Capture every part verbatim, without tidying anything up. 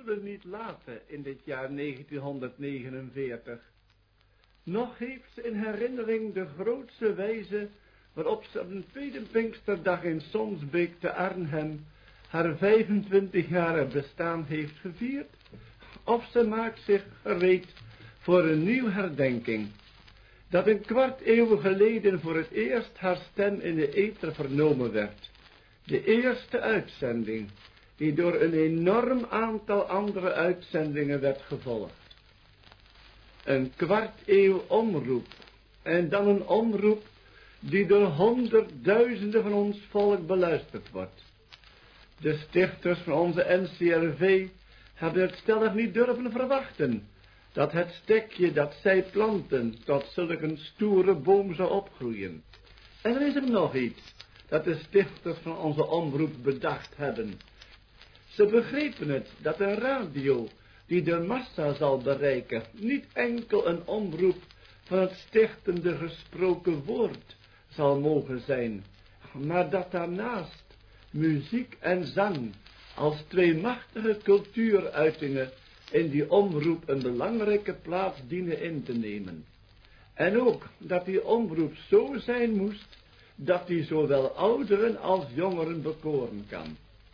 huilen niet laten in dit jaar negentienhonderdnegenenveertig. Nog heeft ze in herinnering de grootste wijze waarop ze op een tweede Pinksterdag in Sonsbeek te Arnhem haar vijfentwintigjarig bestaan heeft gevierd, of ze maakt zich gereed voor een nieuw herdenking, dat een kwart eeuw geleden voor het eerst haar stem in de ether vernomen werd. De eerste uitzending, die door een enorm aantal andere uitzendingen werd gevolgd. Een kwart eeuw omroep, en dan een omroep die door honderdduizenden van ons volk beluisterd wordt. De stichters van onze N C R V hebben het stellig niet durven verwachten, dat het stekje dat zij planten tot zulk een stoere boom zou opgroeien. En er is er nog iets dat de stichters van onze omroep bedacht hebben. Ze begrepen het dat een radio die de massa zal bereiken niet enkel een omroep van het stichtende gesproken woord zal mogen zijn, maar dat daarnaast muziek en zang als twee machtige cultuuruitingen in die omroep een belangrijke plaats dienen in te nemen. En ook dat die omroep zo zijn moest, dat die zowel ouderen als jongeren bekoren kan.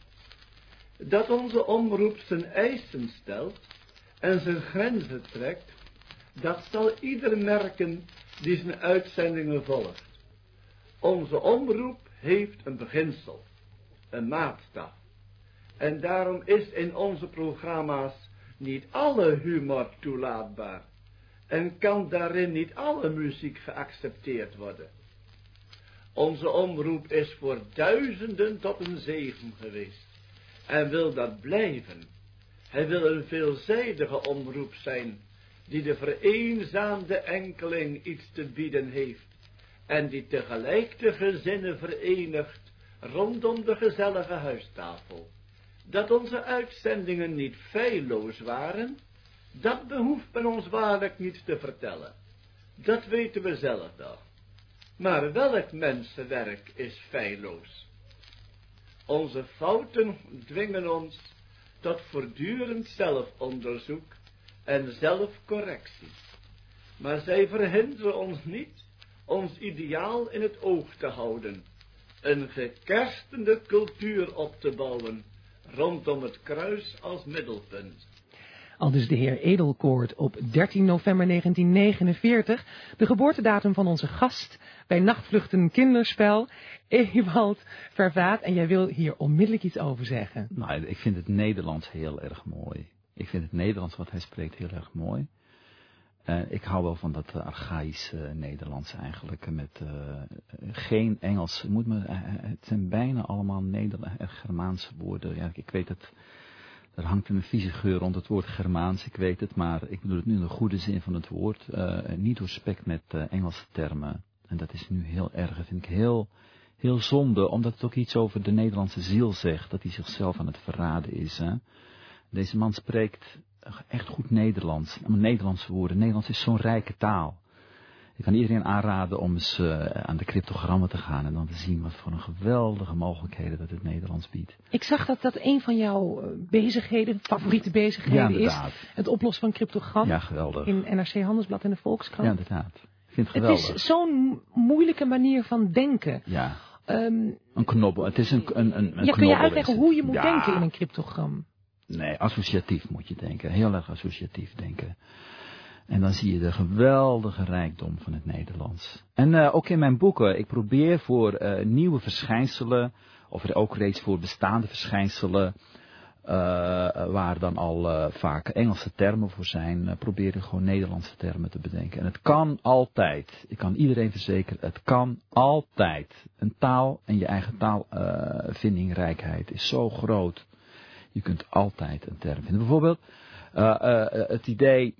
Dat onze omroep zijn eisen stelt en zijn grenzen trekt, dat zal ieder merken die zijn uitzendingen volgt. Onze omroep heeft een beginsel, een maatstaf. En daarom is in onze programma's niet alle humor toelaatbaar en kan daarin niet alle muziek geaccepteerd worden. Onze omroep is voor duizenden tot een zegen geweest en wil dat blijven. Hij wil een veelzijdige omroep zijn, die de vereenzaamde enkeling iets te bieden heeft en die tegelijk de gezinnen verenigt rondom de gezellige huistafel. Dat onze uitzendingen niet feilloos waren, dat behoeft men ons waarlijk niet te vertellen. Dat weten we zelf wel. Maar welk mensenwerk is feilloos? Onze fouten dwingen ons tot voortdurend zelfonderzoek en zelfcorrectie. Maar zij verhinderen ons niet ons ideaal in het oog te houden, een gekerstende cultuur op te bouwen rondom het kruis als middelpunt. Aldus de heer Edelkoort op dertien november negentien negenenveertig, de geboortedatum van onze gast bij Nachtvluchten Kinderspel, Ewald Vervaat. En jij wil hier onmiddellijk iets over zeggen. Nou, ik vind het Nederlands heel erg mooi. Ik vind het Nederlands wat hij spreekt heel erg mooi. Uh, ik hou wel van dat uh, archaïsche uh, Nederlands eigenlijk, met uh, geen Engels. Het, moet me, uh, het zijn bijna allemaal Nederlandse, uh, Germaanse woorden. Ja, ik weet het, er hangt een vieze geur rond het woord Germaans, ik weet het, maar ik bedoel het nu in de goede zin van het woord. Uh, niet doorspekt met uh, Engelse termen. En dat is nu heel erg, dat vind ik heel, heel zonde, omdat het ook iets over de Nederlandse ziel zegt, dat hij zichzelf aan het verraden is. Hè? Deze man spreekt echt goed Nederlands, Nederlandse woorden. Nederlands is zo'n rijke taal. Ik kan iedereen aanraden om eens uh, aan de cryptogrammen te gaan en dan te zien wat voor een geweldige mogelijkheden dat het Nederlands biedt. Ik zag dat dat een van jouw bezigheden, favoriete bezigheden ja, is. Het oplossen van cryptogram. Ja, geweldig. In N R C Handelsblad en de Volkskrant. Ja, inderdaad. Ik vind het geweldig. Het is zo'n moeilijke manier van denken. Ja. Um, een knobbel. Het is een, een, een, een ja, kun je uitleggen hoe je moet ja. denken in een cryptogram? Nee, associatief moet je denken. Heel erg associatief denken. En dan zie je de geweldige rijkdom van het Nederlands. En uh, ook in mijn boeken, ik probeer voor uh, nieuwe verschijnselen, of ook reeds voor bestaande verschijnselen, uh, waar dan al uh, vaak Engelse termen voor zijn, uh, probeer ik gewoon Nederlandse termen te bedenken. En het kan altijd, ik kan iedereen verzekeren, het kan altijd. Een taal en je eigen taalvindingrijkheid uh, is zo groot. Je kunt altijd een term vinden. Bijvoorbeeld uh, uh, het idee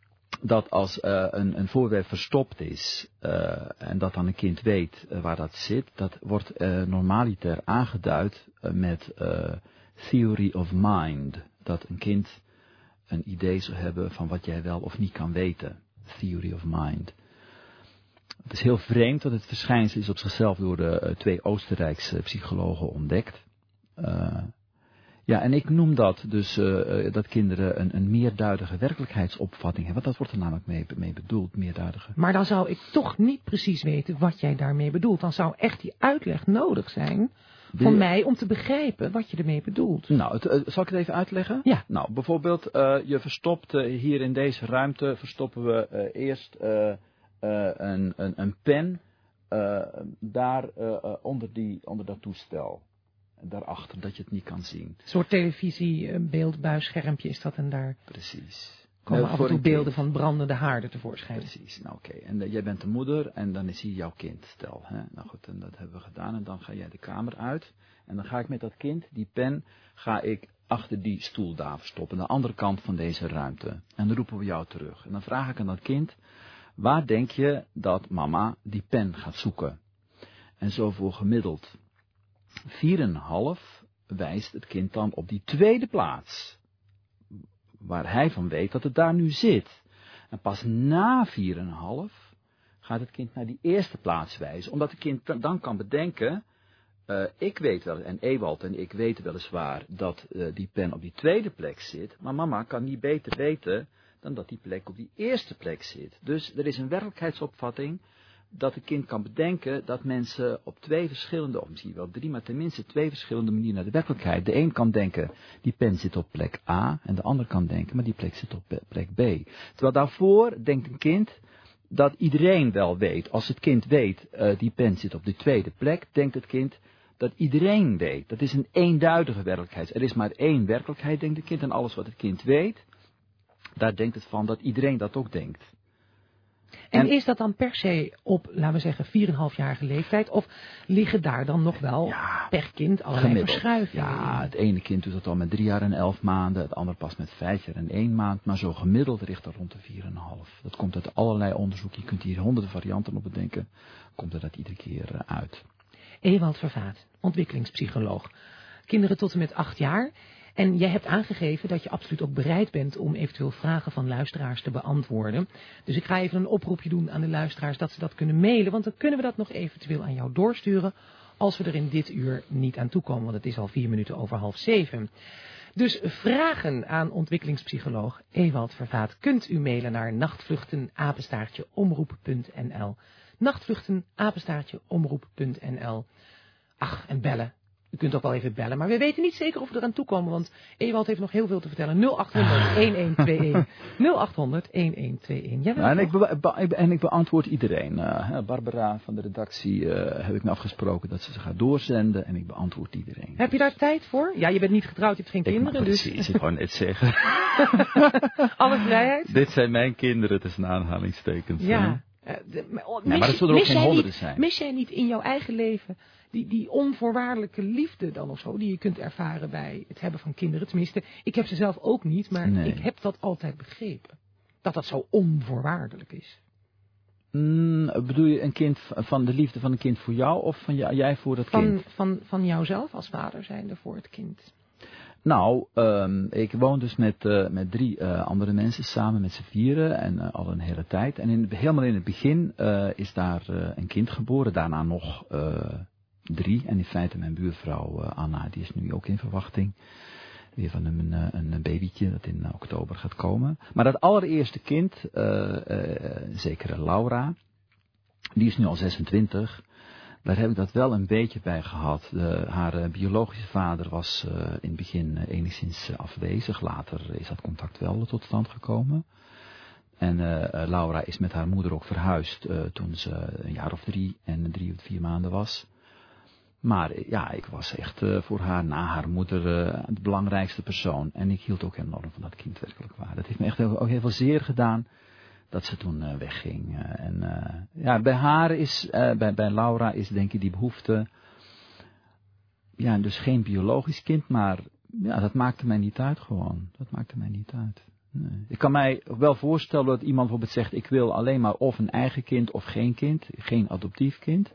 dat als uh, een, een voorwerp verstopt is uh, en dat dan een kind weet uh, waar dat zit, dat wordt uh, normaliter aangeduid uh, met uh, theory of mind. Dat een kind een idee zou hebben van wat jij wel of niet kan weten. Theory of mind. Het is heel vreemd dat het verschijnsel is op zichzelf door de uh, twee Oostenrijkse psychologen ontdekt. Uh, Ja, en ik noem dat dus uh, dat kinderen een, een meerduidige werkelijkheidsopvatting hebben. Want dat wordt er namelijk mee, mee bedoeld, meerduidige. Maar dan zou ik toch niet precies weten wat jij daarmee bedoelt. Dan zou echt die uitleg nodig zijn voor De... mij om te begrijpen wat je ermee bedoelt. Nou, het, uh, zal ik het even uitleggen? Ja. Nou, bijvoorbeeld, uh, je verstopt uh, hier in deze ruimte, verstoppen we uh, eerst uh, uh, een, een, een pen uh, daar uh, uh, onder, die, onder dat toestel. Daarachter, dat je het niet kan zien. Een soort televisie, beeldbuisschermpje is dat en daar. Precies. Komen uh, af en toe beelden van brandende haarden tevoorschijn. Precies, nou oké. Okay. En uh, jij bent de moeder en dan is hier jouw kind, stel. Hè? Nou goed, en dat hebben we gedaan en dan ga jij de kamer uit. En dan ga ik met dat kind, die pen, ga ik achter die stoel daar verstoppen. Aan de andere kant van deze ruimte. En dan roepen we jou terug. En dan vraag ik aan dat kind, waar denk je dat mama die pen gaat zoeken? En zo voor gemiddeld vier komma vijf wijst het kind dan op die tweede plaats. Waar hij van weet dat het daar nu zit. En pas na vier komma vijf gaat het kind naar die eerste plaats wijzen. Omdat het kind dan kan bedenken, uh, ik weet wel, en Ewald en ik weten weliswaar dat uh, die pen op die tweede plek zit. Maar mama kan niet beter weten dan dat die plek op die eerste plek zit. Dus er is een werkelijkheidsopvatting dat het kind kan bedenken dat mensen op twee verschillende, of misschien wel drie, maar tenminste twee verschillende manieren naar de werkelijkheid. De een kan denken, die pen zit op plek A, en de ander kan denken, maar die plek zit op plek B. Terwijl daarvoor denkt een kind dat iedereen wel weet. Als het kind weet, uh, die pen zit op de tweede plek, denkt het kind dat iedereen weet. Dat is een eenduidige werkelijkheid. Er is maar één werkelijkheid, denkt het kind, en alles wat het kind weet, daar denkt het van dat iedereen dat ook denkt. En, en is dat dan per se op, laten we zeggen, vier komma vijf-jarige leeftijd? Of liggen daar dan nog wel ja, per kind allerlei gemiddeld. verschuivingen Ja, in? Het ene kind doet dat al met drie jaar en elf maanden. Het andere pas met vijf jaar en één maand. Maar zo gemiddeld ligt dat rond de vier komma vijf. Dat komt uit allerlei onderzoeken. Je kunt hier honderden varianten op bedenken. Komt er dat iedere keer uh, uit. Ewald Vervaat, ontwikkelingspsycholoog. Kinderen tot en met acht jaar. En jij hebt aangegeven dat je absoluut ook bereid bent om eventueel vragen van luisteraars te beantwoorden. Dus ik ga even een oproepje doen aan de luisteraars dat ze dat kunnen mailen. Want dan kunnen we dat nog eventueel aan jou doorsturen als we er in dit uur niet aan toekomen. Want het is al vier minuten over half zeven. Dus vragen aan ontwikkelingspsycholoog Ewald Vervaat kunt u mailen naar nachtvluchten apenstaartje omroep punt n l. nachtvluchten apenstaartje omroep punt n l. Ach, en bellen. U kunt ook wel even bellen, maar we weten niet zeker of we eraan toekomen, want Ewald heeft nog heel veel te vertellen. nul acht honderd, een een twee een. nul acht honderd, een een twee een. Jij ja, en, ik be- be- en ik beantwoord iedereen. Uh, Barbara van de redactie uh, heb ik me afgesproken dat ze ze gaat doorzenden en ik beantwoord iedereen. Heb je daar tijd voor? Ja, je bent niet getrouwd, je hebt geen ik kinderen. Mag dus... Precies, ik wou net zeggen. Alle vrijheid? Dit zijn mijn kinderen, tussen aanhalingstekens. Ja. Uh, de, maar, oh, nee, maar dat zullen er ook geen honderden niet, zijn. Mis jij niet in jouw eigen leven die, die onvoorwaardelijke liefde dan of zo, die je kunt ervaren bij het hebben van kinderen? Tenminste, ik heb ze zelf ook niet, maar nee. ik heb dat altijd begrepen. Dat dat zo onvoorwaardelijk is. Mm, bedoel je een kind van de liefde van een kind voor jou of van jou, jij voor dat van, kind? Van, van jouzelf als vader zijnde voor het kind. Nou, um, ik woon dus met, uh, met drie uh, andere mensen samen met z'n vieren en uh, al een hele tijd. En in, helemaal in het begin uh, is daar uh, een kind geboren, daarna nog uh, drie. En in feite mijn buurvrouw uh, Anna, die is nu ook in verwachting. Weer van een, een, een babytje dat in oktober gaat komen. Maar dat allereerste kind, uh, uh, zekere Laura, die is nu al zesentwintig. Daar heb ik dat wel een beetje bij gehad. De, haar uh, biologische vader was uh, in het begin uh, enigszins uh, afwezig. Later is dat contact wel tot stand gekomen. En uh, uh, Laura is met haar moeder ook verhuisd uh, toen ze een jaar of drie en drie of vier maanden was. Maar ja, ik was echt uh, voor haar, na haar moeder, uh, de belangrijkste persoon. En ik hield ook enorm van dat kind werkelijk waar. Dat heeft me echt ook heel veel zeer gedaan dat ze toen uh, wegging. Uh, en uh, ja, bij haar is, uh, bij, bij Laura is denk ik die behoefte, ja, dus geen biologisch kind, maar ja, dat maakte mij niet uit gewoon. Dat maakte mij niet uit. Nee. Ik kan mij wel voorstellen dat iemand bijvoorbeeld zegt, ik wil alleen maar of een eigen kind of geen kind, geen adoptief kind.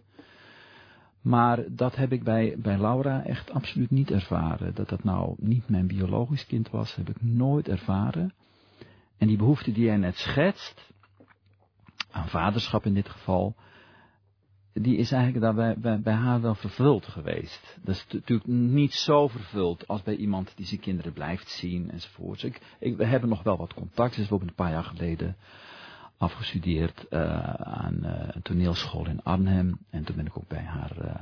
Maar dat heb ik bij, bij Laura echt absoluut niet ervaren. Dat dat nou niet mijn biologisch kind was, heb ik nooit ervaren. En die behoefte die jij net schetst, aan vaderschap in dit geval, die is eigenlijk daar bij, bij, bij haar wel vervuld geweest. Dat is t- natuurlijk niet zo vervuld als bij iemand die zijn kinderen blijft zien enzovoort. Ik, ik, we hebben nog wel wat contact. Ze is ook een paar jaar geleden afgestudeerd uh, aan uh, een toneelschool in Arnhem. En toen ben ik ook bij haar uh,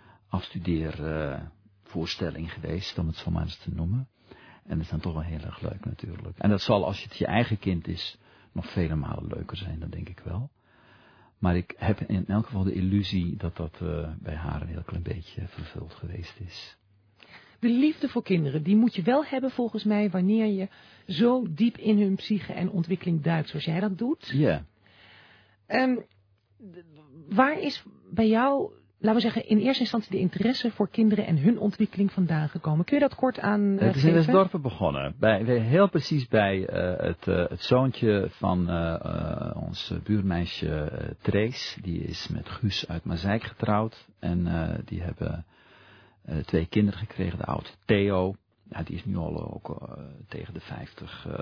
afstudeervoorstelling uh, geweest, om het zo maar eens te noemen. En dat is dan toch wel heel erg leuk natuurlijk. En dat zal, als het je eigen kind is, nog vele malen leuker zijn, dat denk ik wel. Maar ik heb in elk geval de illusie dat dat uh, bij haar een heel klein beetje vervuld geweest is. De liefde voor kinderen, die moet je wel hebben volgens mij wanneer je zo diep in hun psyche en ontwikkeling duikt zoals jij dat doet. Ja. Yeah. Um, waar is bij jou, laten we zeggen, in eerste instantie de interesse voor kinderen en hun ontwikkeling vandaan gekomen? Kun je dat kort aan uh, Het is in Westdorpen begonnen. Bij, heel precies bij uh, het, uh, het zoontje van uh, uh, ons buurmeisje uh, Trace. Die is met Guus uit Mazeik getrouwd. En uh, die hebben uh, twee kinderen gekregen. De oudste Theo. Ja, die is nu al ook uh, tegen de vijftig. Uh,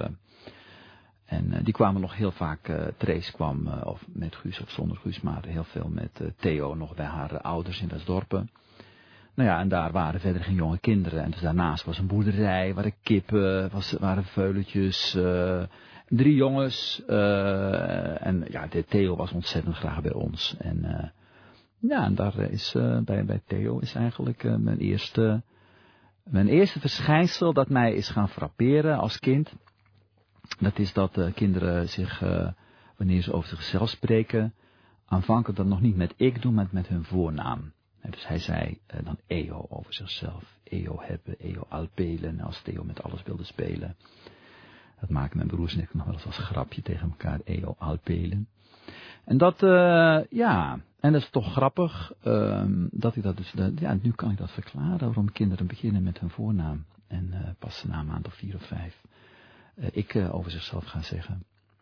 En uh, die kwamen nog heel vaak, uh, Trace kwam, uh, of met Guus of zonder Guus, maar heel veel met uh, Theo nog bij haar uh, ouders in Westdorpen. Nou ja, en daar waren verder geen jonge kinderen. En dus daarnaast was een boerderij, waren kippen, was, waren veuletjes, uh, drie jongens. Uh, en ja, de Theo was ontzettend graag bij ons. En uh, ja, en daar is, uh, bij, bij Theo is eigenlijk uh, mijn eerste, mijn eerste verschijnsel dat mij is gaan frapperen als kind. Dat is dat uh, kinderen zich, uh, wanneer ze over zichzelf spreken, aanvankelijk dat nog niet met ik doen, maar met hun voornaam. En dus hij zei uh, dan Eo over zichzelf. Eo hebben, Eo alpelen, als Theo met alles wilde spelen. Dat maken mijn broers en ik nog wel eens als grapje tegen elkaar, Eo alpelen. En dat, uh, ja, en dat is toch grappig, uh, dat ik dat dus, uh, ja, nu kan ik dat verklaren, waarom kinderen beginnen met hun voornaam. En uh, pas na een maand of vier of vijf. Uh, ik uh, over zichzelf gaan zeggen.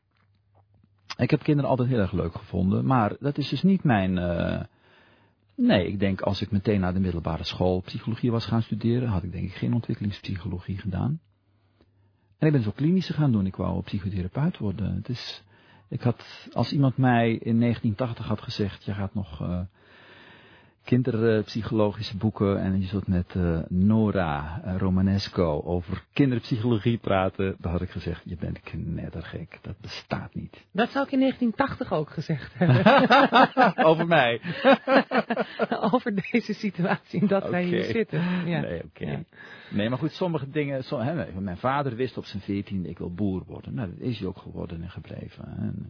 Ik heb kinderen altijd heel erg leuk gevonden, maar dat is dus niet mijn... Uh, nee, ik denk als ik meteen naar de middelbare school psychologie was gaan studeren, had ik denk ik geen ontwikkelingspsychologie gedaan. En ik ben zo klinische gaan doen, ik wou psychotherapeut worden. Het is, ik had, als iemand mij in negentien tachtig had gezegd, je gaat nog... Uh, kinderpsychologische boeken en je zult met uh, Nora uh, Romanesco over kinderpsychologie praten, dan had ik gezegd, je bent knettergek, dat bestaat niet. Dat zou ik in negentien tachtig ook gezegd hebben. Over mij? Over deze situatie en dat okay. wij hier zitten. Ja. Nee, oké. Okay. Ja. Nee, maar goed, sommige dingen, som, hè, mijn vader wist op zijn veertiende, ik wil boer worden. Nou, dat is hij ook geworden en gebleven. En,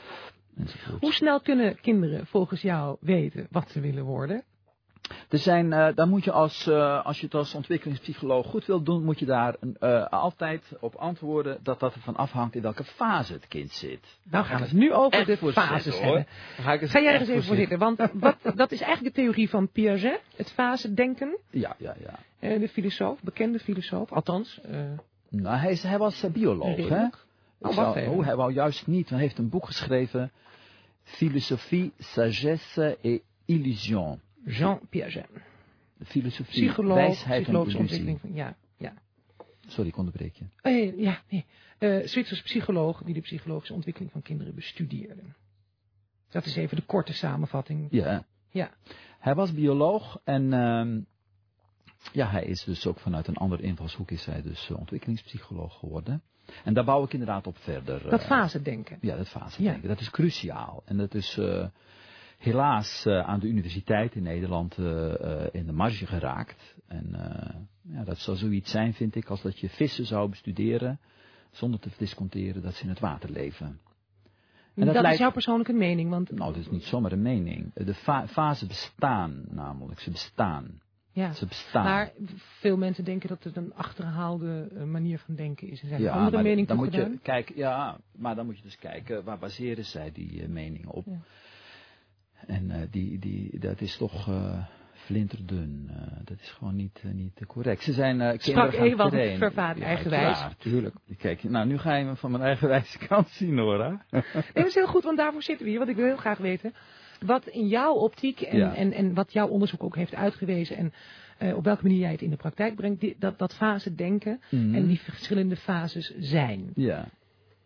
Hoe snel kunnen kinderen volgens jou weten wat ze willen worden? Er zijn, uh, daar moet je als, uh, als je het als ontwikkelingspsycholoog goed wilt doen, moet je daar uh, altijd op antwoorden dat dat ervan afhangt in welke fase het kind zit. Nou gaan we het nu over de fases hebben. Ga, ik Ga jij er eens even voor zitten, want wat, dat is eigenlijk de theorie van Piaget, het fasedenken. Ja, ja, ja. Uh, de filosoof, bekende filosoof, althans. Uh, nou, hij, is, hij was uh, bioloog, hè? Oh, wat zou, oh, hij wou juist niet, hij heeft een boek geschreven, Philosophie, Sagesse et Illusion. Jean Piaget. De filosofie, Psycholoog, wijsheid psychologische en ontwikkeling. Van, ja, ja. Sorry, ik onderbreek je. Uh, ja, nee. Uh, Zwitsers psycholoog die de psychologische ontwikkeling van kinderen bestudeerde. Dat is even de korte samenvatting. Ja. Ja. Hij was bioloog en uh, ja, hij is dus ook vanuit een andere invalshoek is hij dus uh, ontwikkelingspsycholoog geworden. En daar bouw ik inderdaad op verder. Uh, dat fasedenken. Ja, dat fasedenken. Ja. Dat is cruciaal. En dat is uh, helaas uh, aan de universiteit in Nederland uh, uh, in de marge geraakt. En uh, ja, dat zou zoiets zijn, vind ik, als dat je vissen zou bestuderen zonder te disconteren dat ze in het water leven. En dat dat leidt... is jouw persoonlijke mening, want... Nou, dat is niet zomaar een mening. De fa- fasen bestaan namelijk, ze bestaan. Ja, ze bestaan. Maar veel mensen denken dat het een achterhaalde uh, manier van denken is. Er zijn ja, andere maar meningen dan moet gedaan. je kijken, ja, maar dan moet je dus kijken, waar baseren zij die uh, meningen op? Ja. En uh, die, die, dat is toch uh, flinterdun. Uh, dat is gewoon niet, uh, niet correct. Ze zijn uh, Sprak Ewald Vervaat eigenwijs. Ja, tuurlijk. Kijk, nou, nu ga je me van mijn eigenwijze kant zien, Nora. Nee, dat is heel goed, want daarvoor zitten we hier. Want ik wil heel graag weten wat in jouw optiek en, ja. en, en wat jouw onderzoek ook heeft uitgewezen en uh, op welke manier jij het in de praktijk brengt, die, dat, dat fase denken mm-hmm. en die verschillende fases zijn. Ja.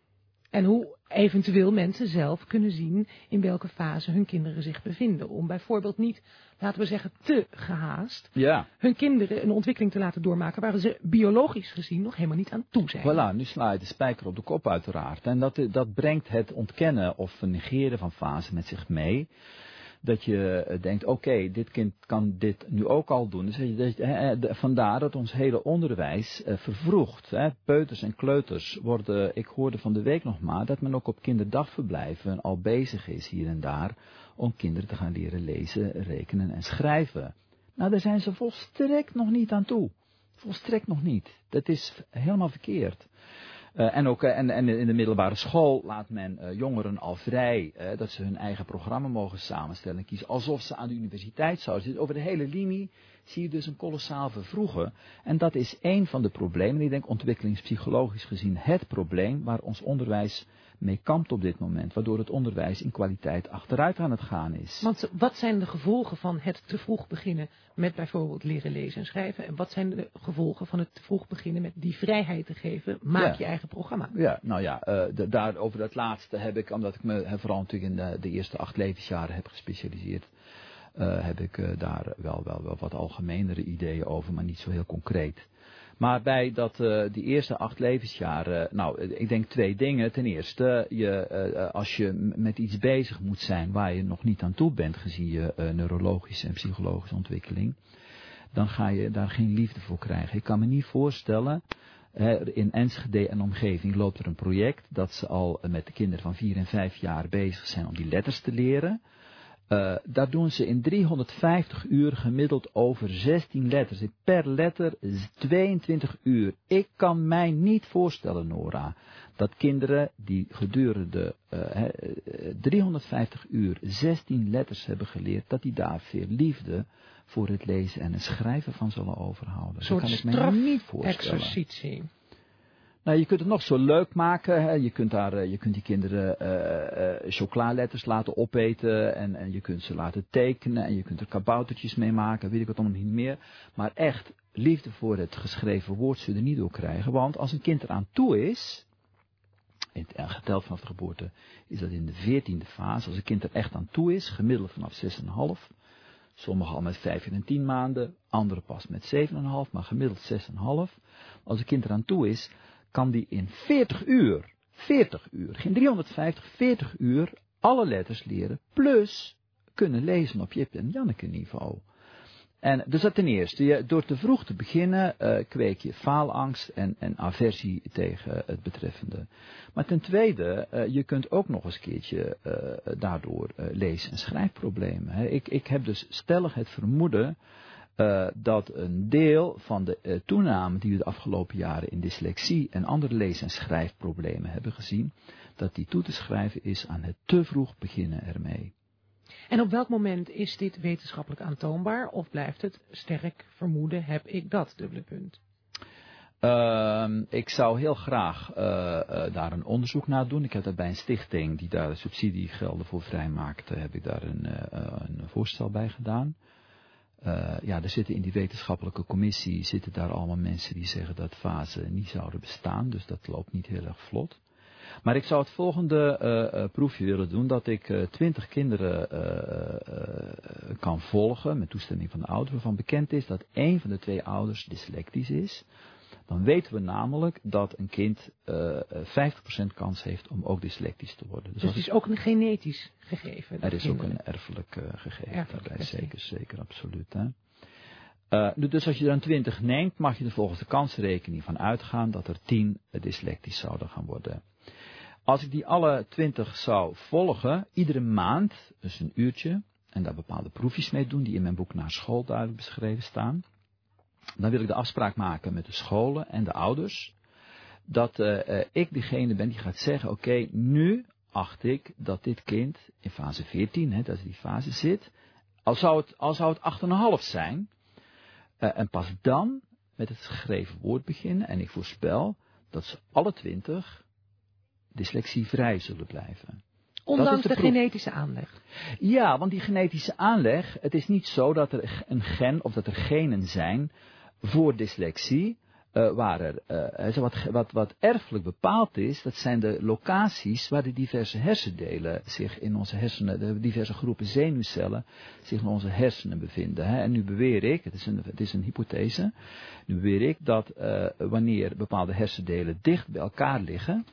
En hoe eventueel mensen zelf kunnen zien in welke fase hun kinderen zich bevinden. Om bijvoorbeeld niet, laten we zeggen, te gehaast Ja. hun kinderen een ontwikkeling te laten doormaken waar ze biologisch gezien nog helemaal niet aan toe zijn. Voilà, nu sla je de spijker op de kop uiteraard. En dat, dat brengt het ontkennen of negeren van fase met zich mee. Dat je denkt, oké, okay, dit kind kan dit nu ook al doen. Dus dat je, he, de, vandaar dat ons hele onderwijs uh, vervroegt. Hè. Peuters en kleuters worden, ik hoorde van de week nog maar, dat men ook op kinderdagverblijven al bezig is hier en daar om kinderen te gaan leren lezen, rekenen en schrijven. Nou, daar zijn ze volstrekt nog niet aan toe. Volstrekt nog niet. Dat is helemaal verkeerd. Uh, en ook uh, en, en in de middelbare school laat men uh, jongeren al vrij uh, dat ze hun eigen programma mogen samenstellen en kiezen. Alsof ze aan de universiteit zouden zitten. Over de hele linie zie je dus een kolossaal vervroegen. En dat is één van de problemen, ik denk ontwikkelingspsychologisch gezien, het probleem waar ons onderwijs mee kampt op dit moment. Waardoor het onderwijs in kwaliteit achteruit aan het gaan is. Want wat zijn de gevolgen van het te vroeg beginnen met bijvoorbeeld leren lezen en schrijven? En wat zijn de gevolgen van het te vroeg beginnen met die vrijheid te geven? Maak Ja. je eigen programma. Ja, nou ja, uh, de, daar, over dat laatste heb ik, omdat ik me he, vooral natuurlijk in de, de eerste acht levensjaren heb gespecialiseerd, uh, heb ik uh, daar wel, wel, wel wat algemenere ideeën over, maar niet zo heel concreet. Maar bij dat, uh, die eerste acht levensjaren, nou, ik denk twee dingen. Ten eerste, je, uh, als je met iets bezig moet zijn waar je nog niet aan toe bent, gezien je uh, neurologische en psychologische ontwikkeling, dan ga je daar geen liefde voor krijgen. Ik kan me niet voorstellen, uh, in Enschede en omgeving loopt er een project dat ze al uh, met de kinderen van vier en vijf jaar bezig zijn om die letters te leren. Uh, daar doen ze in driehonderdvijftig uur gemiddeld over zestien letters. Per letter tweeëntwintig uur. Ik kan mij niet voorstellen, Nora, dat kinderen die gedurende uh, driehonderdvijftig uur zestien letters hebben geleerd, dat die daar veel liefde voor het lezen en het schrijven van zullen overhouden. Een soort dat kan ik me niet voorstellen. exercitie. Nou, je kunt het nog zo leuk maken. Hè. Je kunt daar, je kunt die kinderen uh, uh, chocolaletters laten opeten en, en je kunt ze laten tekenen en je kunt er kaboutertjes mee maken, weet ik wat allemaal niet meer. Maar echt liefde voor het geschreven woord zul je er niet door krijgen, want als een kind eraan toe is, geteld vanaf de geboorte, is dat in de veertiende fase, als een kind er echt aan toe is, gemiddeld vanaf zes komma vijf. Sommigen al met vijf en tien maanden, anderen pas met zeven komma vijf, maar gemiddeld zes komma vijf. Als een kind eraan toe is, kan die in veertig uur, veertig uur, geen driehonderdvijftig, veertig uur, alle letters leren, plus kunnen lezen op Jip en Janneke niveau. En dus dat ten eerste, je, door te vroeg te beginnen, uh, kweek je faalangst en, en aversie tegen het betreffende. Maar ten tweede, uh, je kunt ook nog eens een keertje uh, daardoor uh, lees- en schrijfproblemen. Hè. Ik, ik heb dus stellig het vermoeden Uh, dat een deel van de uh, toename die we de afgelopen jaren in dyslexie en andere lees- en schrijfproblemen hebben gezien, dat die toe te schrijven is aan het te vroeg beginnen ermee. En op welk moment is dit wetenschappelijk aantoonbaar of blijft het sterk vermoeden, heb ik dat, dubbele punt? Uh, ik zou heel graag uh, uh, daar een onderzoek naar doen. Ik heb daar bij een stichting die daar subsidiegelden voor vrijmaakt, heb ik daar een, uh, een voorstel bij gedaan. Uh, ja, er zitten in die wetenschappelijke commissie zitten daar allemaal mensen die zeggen dat fasen niet zouden bestaan. Dus dat loopt niet heel erg vlot. Maar ik zou het volgende uh, uh, proefje willen doen. Dat ik uh, twintig kinderen uh, uh, kan volgen met toestemming van de ouder. Waarvan bekend is dat één van de twee ouders dyslectisch is. Dan weten we namelijk dat een kind uh, vijftig procent kans heeft om ook dyslectisch te worden. Dus, dus het is ook een genetisch gegeven? Er is kinderen. ook een erfelijk uh, gegeven Erfelijk daarbij, gegeven. zeker, zeker, absoluut. Hè? Uh, dus als je er een twintig neemt, mag je er volgens de kansrekening van uitgaan dat er tien dyslectisch zouden gaan worden. Als ik die alle twintig zou volgen, iedere maand, dus een uurtje, en daar bepaalde proefjes mee doen, die in mijn boek Naar School duidelijk beschreven staan, dan wil ik de afspraak maken met de scholen en de ouders, dat uh, uh, ik degene ben die gaat zeggen, oké, okay, nu acht ik dat dit kind in fase veertien, hè, dat is die fase zit, al zou het, al zou het acht komma vijf zijn, uh, en pas dan met het geschreven woord beginnen, en ik voorspel dat ze alle twintig dyslexievrij zullen blijven. Ondanks de, de proef. genetische aanleg. Ja, want die genetische aanleg, het is niet zo dat er een gen of dat er genen zijn voor dyslexie. Uh, waar er, uh, wat, wat, wat erfelijk bepaald is, dat zijn de locaties waar de diverse hersendelen zich in onze hersenen, de diverse groepen zenuwcellen zich in onze hersenen bevinden. Hè. En nu beweer ik, het is een, het is een hypothese, nu beweer ik dat uh, wanneer bepaalde hersendelen dicht bij elkaar liggen,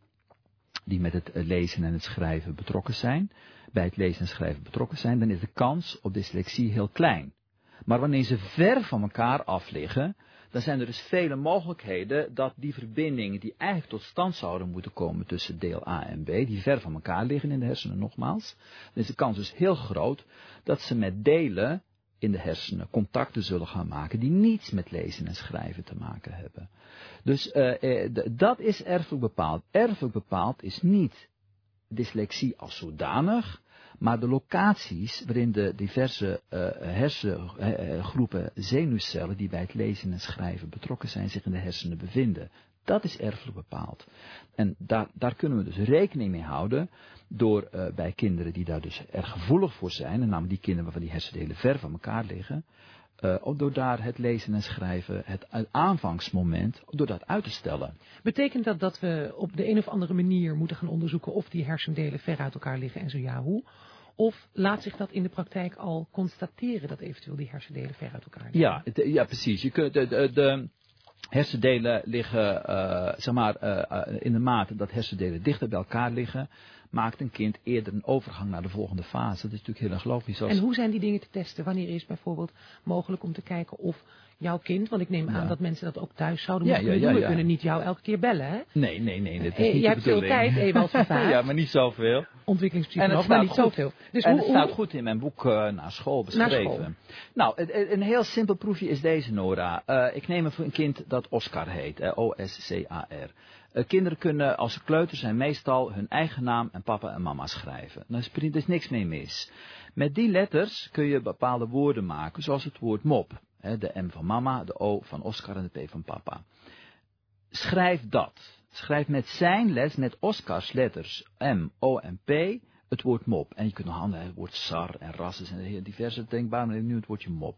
die met het lezen en het schrijven betrokken zijn, bij het lezen en schrijven betrokken zijn, dan is de kans op dyslexie heel klein. Maar wanneer ze ver van elkaar af liggen, dan zijn er dus vele mogelijkheden dat die verbindingen die eigenlijk tot stand zouden moeten komen tussen deel A en B, die ver van elkaar liggen in de hersenen nogmaals, dan is de kans dus heel groot dat ze met delen in de hersenen contacten zullen gaan maken die niets met lezen en schrijven te maken hebben. Dus uh, uh, dat is erfelijk bepaald. Erfelijk bepaald is niet dyslexie als zodanig, maar de locaties waarin de diverse uh, hersengroepen zenuwcellen die bij het lezen en schrijven betrokken zijn zich in de hersenen bevinden. Dat is erfelijk bepaald. En daar, daar kunnen we dus rekening mee houden door uh, bij kinderen die daar dus erg gevoelig voor zijn, en namelijk die kinderen waarvan die hersendelen ver van elkaar liggen, uh, door daar het lezen en schrijven, het aanvangsmoment, door dat uit te stellen. Betekent dat dat we op de een of andere manier moeten gaan onderzoeken of die hersendelen ver uit elkaar liggen en zo ja, hoe? Of laat zich dat in de praktijk al constateren dat eventueel die hersendelen ver uit elkaar liggen? Ja, het, ja precies. Je kunt de, de, de hersendelen liggen, uh, zeg maar, uh, in de mate dat hersendelen dichter bij elkaar liggen, maakt een kind eerder een overgang naar de volgende fase. Dat is natuurlijk heel erg logisch. Als... En hoe zijn die dingen te testen? Wanneer is bijvoorbeeld mogelijk om te kijken of jouw kind, want ik neem aan ja. dat mensen dat ook thuis zouden moeten ja, ja, kunnen doen. Ja, ja. We kunnen niet jou elke keer bellen, hè? Nee, nee, nee. Dat is niet je hebt veel tijd, Ewald Vervaat. Ja, maar niet zoveel. Ontwikkelingspsycholoog, maar niet goed. zoveel. Dus en hoe, het staat hoe... goed in mijn boek uh, Naar school beschreven. Naar school. Nou, een heel simpel proefje is deze, Nora. Uh, ik neem een kind dat Oscar heet, uh, O S C A R. Uh, kinderen kunnen, als ze kleuter zijn, meestal hun eigen naam en papa en mama schrijven. Daar is, er is niks mee mis. Met die letters kun je bepaalde woorden maken, zoals het woord mop. Hè, de M van mama, de O van Oscar en de P van papa. Schrijf dat. Schrijf met zijn les, met Oscars letters, M, O en P, het woord mop. En je kunt nog handelen, het woord sar en rasses en diverse denkbare, maar nu het woordje mop.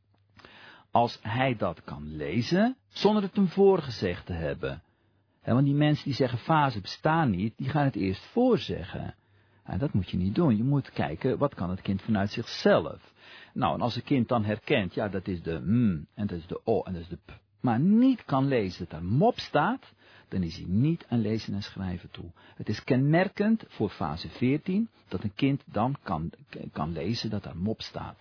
Als hij dat kan lezen, zonder het hem voorgezegd te hebben. He, want die mensen die zeggen fasen bestaan niet, die gaan het eerst voorzeggen. En dat moet je niet doen. Je moet kijken, wat kan het kind vanuit zichzelf? Nou, en als een kind dan herkent, ja, dat is de m, en dat is de o, en dat is de p, maar niet kan lezen dat er mop staat, dan is hij niet aan lezen en schrijven toe. Het is kenmerkend voor fase veertien, dat een kind dan kan, kan lezen dat er mop staat.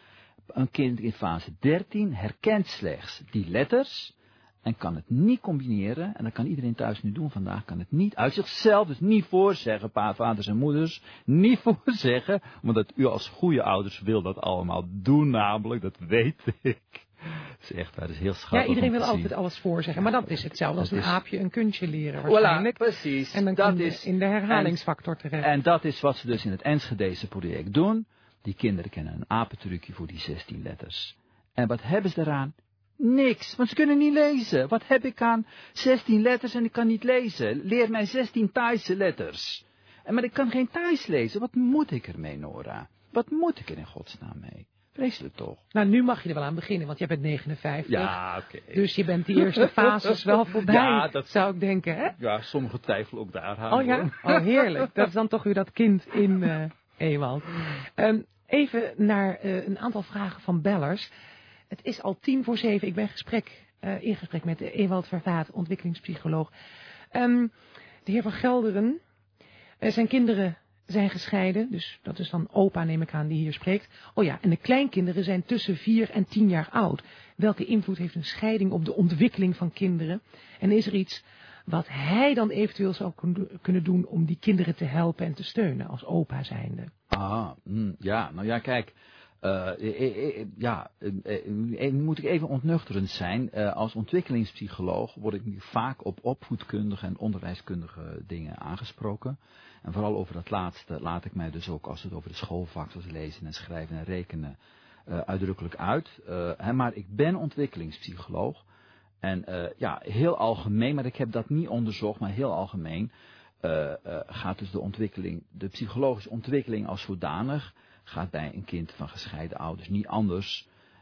Een kind in fase dertien herkent slechts die letters, en kan het niet combineren, en dat kan iedereen thuis nu doen vandaag, kan het niet uit zichzelf, dus niet voorzeggen, pa, vaders en moeders, niet voorzeggen, omdat u als goede ouders wil dat allemaal doen namelijk, dat weet ik. Dat is echt waar, dat is heel schattig. Ja, iedereen wil altijd alles voorzeggen, maar dat is hetzelfde als een aapje een kunstje leren waarschijnlijk. Voilà, precies. En dan dat kom je is, in de herhalingsfactor terecht. En dat is wat ze dus in het Enschedese project doen. Die kinderen kennen een apentrucje voor die zestien letters. En wat hebben ze eraan? Niks, want ze kunnen niet lezen. Wat heb ik aan zestien letters en ik kan niet lezen? Leer mij zestien Thaise letters. En maar ik kan geen Thais lezen. Wat moet ik ermee, Nora? Wat moet ik er in godsnaam mee? Vreselijk toch? Nou, nu mag je er wel aan beginnen, want jij bent negenenvijftig. Ja, oké. Okay. Dus je bent die eerste fases wel voorbij, ja, dat zou ik denken, hè? Ja, sommige twijfelen ook daar aan. Oh ja? Oh, heerlijk. Dat is dan toch weer dat kind in uh, Ewald. Um, even naar uh, een aantal vragen van bellers. Het is al tien voor zeven. Ik ben gesprek, uh, in gesprek met Ewald Vervaat, ontwikkelingspsycholoog. Um, de heer Van Gelderen, uh, zijn kinderen zijn gescheiden. Dus dat is dan opa, neem ik aan, die hier spreekt. Oh ja, en de kleinkinderen zijn tussen vier en tien jaar oud. Welke invloed heeft een scheiding op de ontwikkeling van kinderen? En is er iets wat hij dan eventueel zou kunnen doen om die kinderen te helpen en te steunen als opa zijnde? Ah, mm, ja, nou ja, kijk. Uh, eh, eh, ja, eh, eh, moet ik even ontnuchterend zijn. Uh, als ontwikkelingspsycholoog word ik nu vaak op opvoedkundige en onderwijskundige dingen aangesproken. En vooral over dat laatste laat ik mij dus ook, als het over de schoolvak, zoals lezen en schrijven en rekenen, uh, uitdrukkelijk uit. Uh, hè, maar ik ben ontwikkelingspsycholoog. En uh, ja, heel algemeen, maar ik heb dat niet onderzocht, maar heel algemeen uh, uh, gaat dus de ontwikkeling, de psychologische ontwikkeling als zodanig, gaat bij een kind van gescheiden ouders niet anders.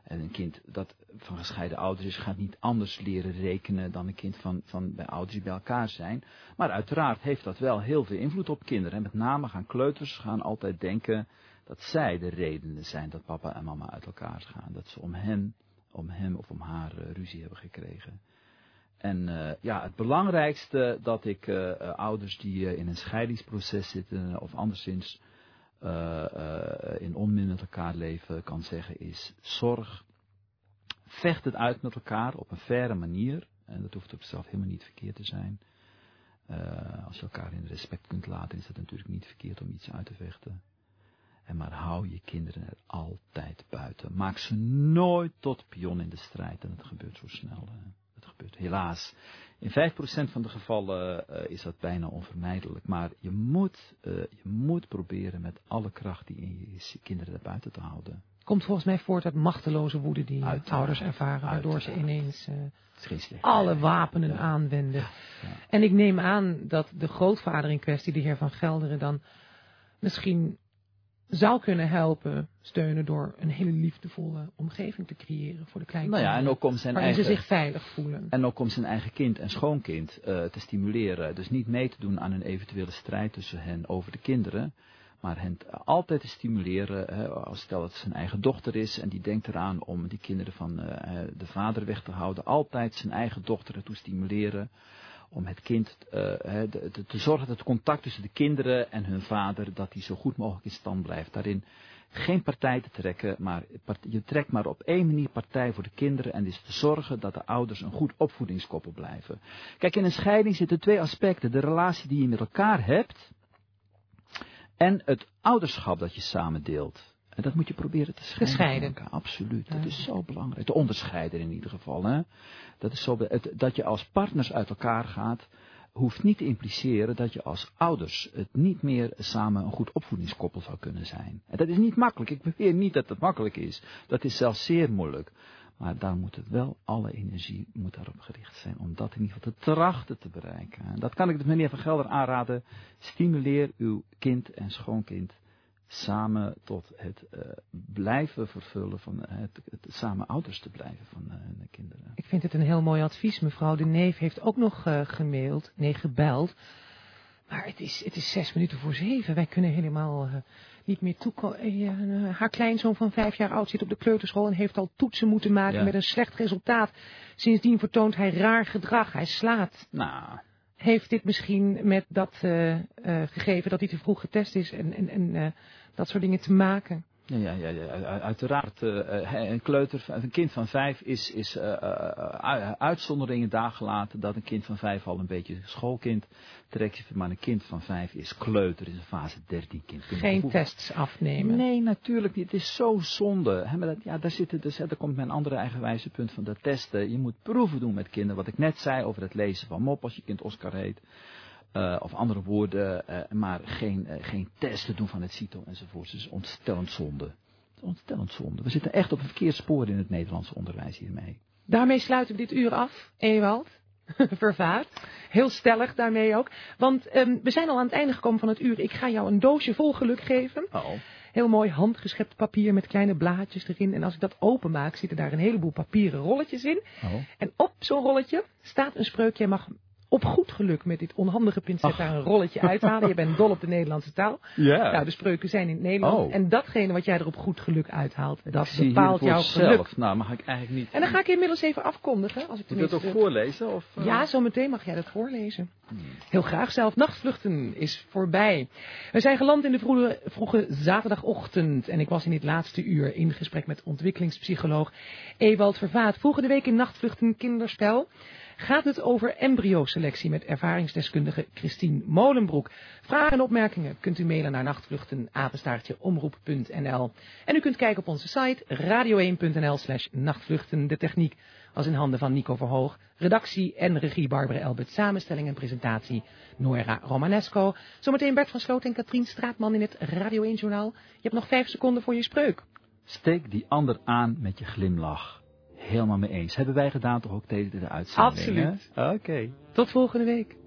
En een kind dat van gescheiden ouders is, gaat niet anders leren rekenen dan een kind van, van bij ouders die bij elkaar zijn. Maar uiteraard heeft dat wel heel veel invloed op kinderen. En met name gaan kleuters gaan altijd denken dat zij de redenen zijn dat papa en mama uit elkaar gaan. Dat ze om hen, om hem of om haar uh, ruzie hebben gekregen. En uh, ja, het belangrijkste dat ik uh, uh, ouders die uh, in een scheidingsproces zitten uh, of anderszins uh, uh, in onmin met elkaar leven kan zeggen is: zorg, vecht het uit met elkaar op een faire manier. En dat hoeft op zichzelf helemaal niet verkeerd te zijn. Uh, als je elkaar in respect kunt laten, is het natuurlijk niet verkeerd om iets uit te vechten. En maar hou je kinderen er altijd buiten. Maak ze nooit tot pion in de strijd. En dat gebeurt zo snel. Uh, dat gebeurt helaas. In vijf procent van de gevallen uh, is dat bijna onvermijdelijk. Maar je moet, uh, je moet proberen met alle kracht die in je is, je kinderen er buiten te houden. Komt volgens mij voort uit machteloze woede die Uiteraard. ouders ervaren. Waardoor Uiteraard. ze ineens uh, alle alle wapenen ja. aanwenden. Ja. Ja. En ik neem aan dat de grootvader in kwestie, de heer Van Gelderen, dan misschien zou kunnen helpen, steunen door een hele liefdevolle omgeving te creëren voor de kleinkinderen. Nou ja, en ook om zijn waarin eigen, ze zich veilig voelen. En ook om zijn eigen kind en schoonkind uh, te stimuleren. Dus niet mee te doen aan een eventuele strijd tussen hen over de kinderen. Maar hen altijd te stimuleren, hè, als stel dat het zijn eigen dochter is en die denkt eraan om die kinderen van uh, de vader weg te houden. Altijd zijn eigen dochter ertoe stimuleren om het kind uh, de, de, te zorgen dat het contact tussen de kinderen en hun vader, dat die zo goed mogelijk in stand blijft. Daarin geen partij te trekken, maar je trekt maar op één manier partij voor de kinderen en dat is te zorgen dat de ouders een goed opvoedingskoppel blijven. Kijk, in een scheiding zitten twee aspecten. De relatie die je met elkaar hebt en het ouderschap dat je samen deelt. En dat moet je proberen te scheiden. Te scheiden. Elkaar. Absoluut, dat Ja. is zo belangrijk. Te onderscheiden in ieder geval. Hè? Dat, is zo, het, dat je als partners uit elkaar gaat, hoeft niet te impliceren dat je als ouders het niet meer samen een goed opvoedingskoppel zou kunnen zijn. En dat is niet makkelijk. Ik beweer niet dat het makkelijk is. Dat is zelfs zeer moeilijk. Maar daar moet het wel, alle energie moet daarop gericht zijn om dat in ieder geval te trachten te bereiken. En dat kan ik de meneer Van Gelder aanraden. Stimuleer uw kind en schoonkind samen tot het uh, blijven vervullen van uh, het, het samen ouders te blijven van uh, de kinderen. Ik vind het een heel mooi advies. Mevrouw De Neef heeft ook nog uh, gemaild, nee gebeld. Maar het is, het is zes minuten voor zeven. Wij kunnen helemaal uh, niet meer toekomen. Uh, uh, haar kleinzoon van vijf jaar oud zit op de kleuterschool en heeft al toetsen moeten maken ja. met een slecht resultaat. Sindsdien vertoont hij raar gedrag. Hij slaat. Nou. Heeft dit misschien met dat uh, uh, gegeven dat hij te vroeg getest is en, en, en uh, dat soort dingen te maken? Ja, ja, ja, ja, uiteraard. Uh, een kleuter, een kind van vijf is, is uh, uh, uitzonderingen daar gelaten dat een kind van vijf al een beetje schoolkind trekt. Maar een kind van vijf is kleuter, is een fase dertien kind. Geen Hoe... tests afnemen? Nee, natuurlijk niet. Het is zo zonde. He, maar dat, ja, daar, zit het, dus, daar komt mijn andere eigenwijze punt van dat testen. Je moet proeven doen met kinderen. Wat ik net zei over het lezen van mop als je kind Oscar heet. Uh, of andere woorden, uh, maar geen, uh, geen testen doen van het CITO enzovoort. Het is ontstellend zonde. Ontstellend zonde. We zitten echt op een verkeerd spoor in het Nederlandse onderwijs hiermee. Daarmee sluiten we dit uur af, Ewald. Vervaat. Heel stellig daarmee ook. Want um, we zijn al aan het einde gekomen van het uur. Ik ga jou een doosje vol geluk geven. Oh. Heel mooi handgeschept papier met kleine blaadjes erin. En als ik dat openmaak, zitten daar een heleboel papieren rolletjes in. Oh. En op zo'n rolletje staat een spreuk. Jij mag op goed geluk met dit onhandige pincet Ach. daar een rolletje uithalen. Je bent dol op de Nederlandse taal. Ja. Nou, de spreuken zijn in het Nederlands. Oh. En datgene wat jij er op goed geluk uithaalt, dat Zie bepaalt jouw geluk. Zelf. Nou, mag ik eigenlijk niet. En dan ga ik inmiddels even afkondigen. Als ik Moet je dat ook voorlezen? Of, uh... Ja, zometeen mag jij dat voorlezen. Hmm. Heel graag zelf. Nachtvluchten is voorbij. We zijn geland in de vroege, vroege zaterdagochtend. En ik was in dit laatste uur in gesprek met ontwikkelingspsycholoog Ewald Vervaat. Volgende week in Nachtvluchten kinderspel gaat het over embryoselectie met ervaringsdeskundige Christine Molenbroek. Vragen en opmerkingen kunt u mailen naar nachtvluchten apenstaartje omroep punt n l. En u kunt kijken op onze site radio één punt n l slash nachtvluchten. De techniek was in handen van Nico Verhoog. Redactie en regie Barbara Elbert. Samenstelling en presentatie Noira Romanesco. Zometeen Bert van Sloot en Katrien Straatman in het Radio één Journaal. Je hebt nog vijf seconden voor je spreuk. Steek die ander aan met je glimlach. Helemaal mee eens. Hebben wij gedaan toch ook tegen de uitzending? Absoluut. Oké. Okay. Tot volgende week.